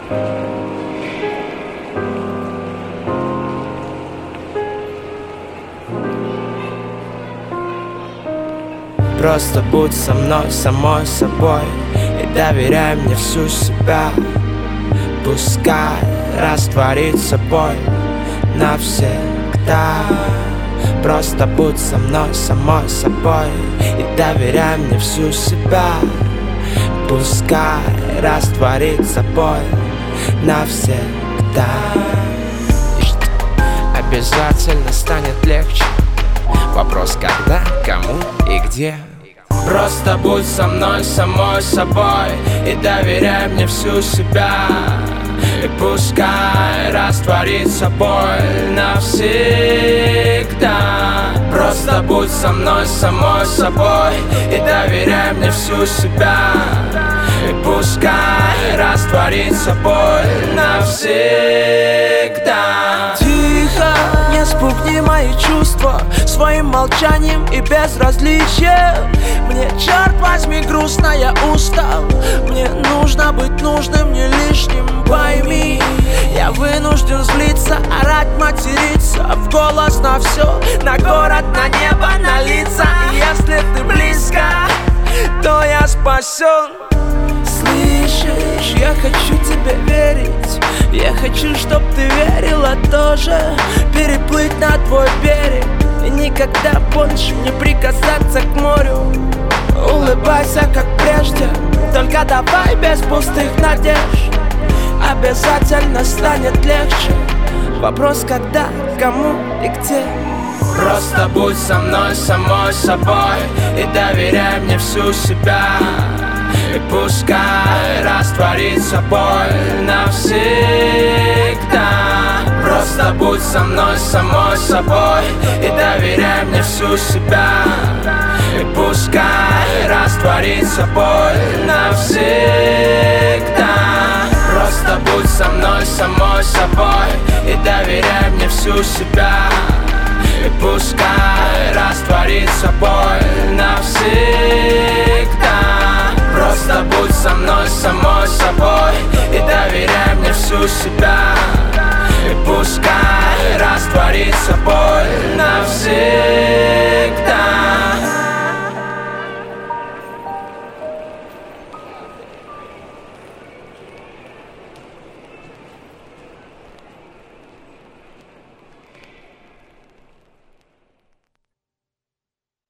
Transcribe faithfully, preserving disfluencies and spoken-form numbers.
Просто будь со мной, самой собой, и доверяй мне всю себя. Пускай растворится боль навсегда. Просто будь со мной, самой собой, и доверяй мне всю себя. Пускай растворится боль навсегда. Обязательно станет легче. Вопрос когда, кому и где. Просто будь со мной, самой собой, и доверяй мне всю себя. И пускай растворится боль навсегда. Просто будь со мной, самой собой, и доверяй мне всю себя. И пускай растворится боль навсегда. Тихо, не спугни мои чувства своим молчанием и безразличием. Мне, черт возьми, грустно, я устал. Мне нужно быть нужным, не лишним, пойми. Я вынужден злиться, орать, материться в голос на все, на город, на небо, на лица. И если ты близко, то я спасен. Слышишь, я хочу тебе верить. Я хочу, чтоб ты верила тоже. Переплыть на твой берег и никогда больше не прикасаться к морю. Улыбайся, как прежде, только давай без пустых надежд. Обязательно станет легче. Вопрос когда, кому и где. Просто будь со мной, самой собой, и доверяй мне всю себя. И пускай растворится боль навсегда. Просто будь со мной, самой собой, и доверяй мне всю себя. И пускай растворится боль навсегда. Просто будь со мной, самой собой, и доверяй мне всю себя. И пускай растворится боль навсегда. Просто будь со мной, самой собой, и доверяй мне всю себя. И пускай растворится боль навсегда.